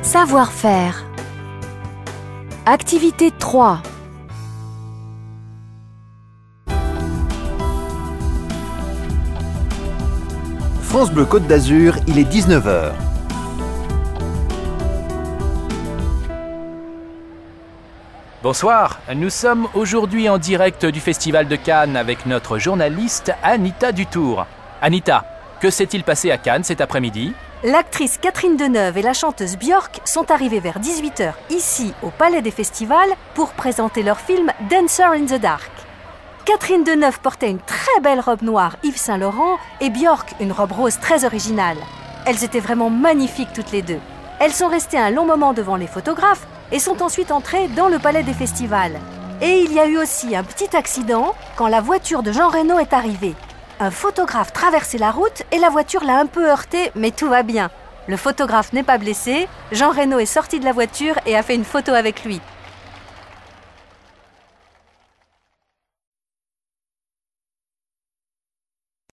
Savoir-faire. Activité 3. France Bleu Côte d'Azur, il est 19h. Bonsoir, nous sommes aujourd'hui en direct du Festival de Cannes avec notre journaliste Anita Dutour. Anita, que s'est-il passé à Cannes cet après-midi ? L'actrice Catherine Deneuve et la chanteuse Björk sont arrivées vers 18h ici au Palais des Festivals pour présenter leur film Dancer in the Dark. Catherine Deneuve portait une très belle robe noire Yves Saint Laurent et Björk une robe rose très originale. Elles étaient vraiment magnifiques toutes les deux. Elles sont restées un long moment devant les photographes et sont ensuite entrées dans le Palais des Festivals. Et il y a eu aussi un petit accident quand la voiture de Jean Reno est arrivée. Un photographe traversait la route et la voiture l'a un peu heurté, mais tout va bien. Le photographe n'est pas blessé, Jean Reno est sorti de la voiture et a fait une photo avec lui.